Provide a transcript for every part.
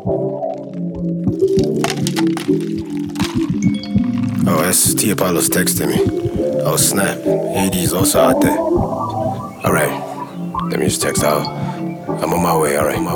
Oh, that's T. Apollo's texting me. Oh, snap. AD's also out there. Alright. Let me just text out. I'm on my way, alright.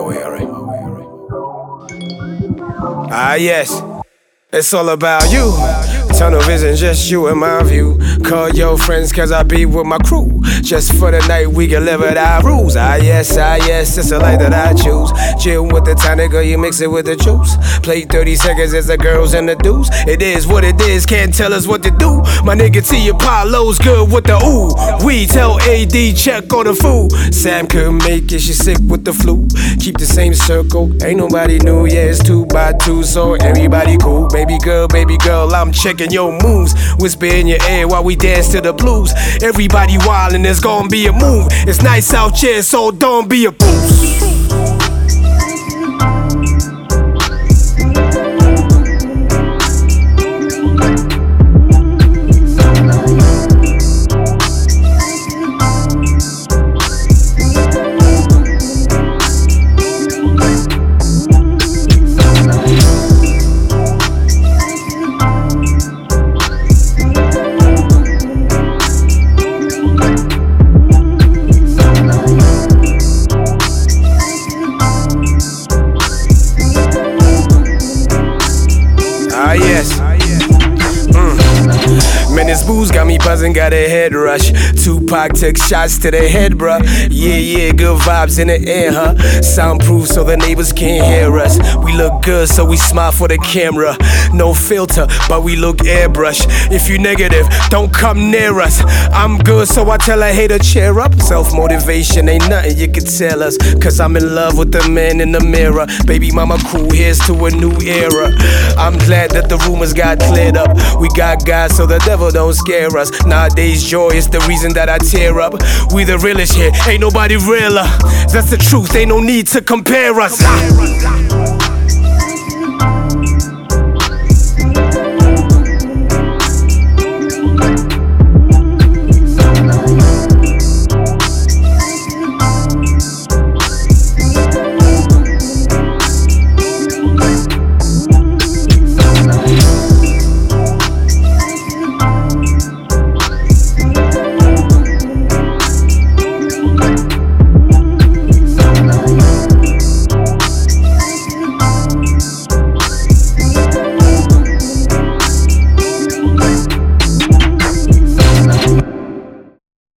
Ah, yes. It's all about you. Tunnel vision, just you and my view. Call your friends, cause I be with my crew. Just for the night, we can live it our rules. Ah yes, it's the life that I choose. Chill with the tonic, girl, you mix it with the juice. Play 30 seconds as the girls and the dudes. It is what it is, can't tell us what to do. My nigga T. Apollo's good with the ooh. We tell AD, check on the food. Sam couldn't make it, she sick with the flu. Keep the same circle, ain't nobody new. Yeah, it's 2 by 2, so everybody cool. Baby girl, I'm checking your moves. Whisper in your ear while we dance to the blues. Everybody wildin', there's gonna be a move. It's nice out here, so don't be a boost. Ah, yes. Man, this booze got me buzzing, got a head rush. Tupac took shots to the head, bruh. Yeah, good vibes in the air, huh? Soundproof so the neighbors can't hear us. We look good, so we smile for the camera. No filter, but we look airbrush. If you negative, don't come near us. I'm good, so I tell a hater cheer up. Self-motivation ain't nothing you can tell us. Cause I'm in love with the man in the mirror. Baby mama cool, here's to a new era. I'm glad that the rumors got cleared up. We got God, so the devil don't scare us. Nowadays, joy is the reason that I tear up. We the realest here, ain't nobody realer. That's the truth, ain't no need to compare us.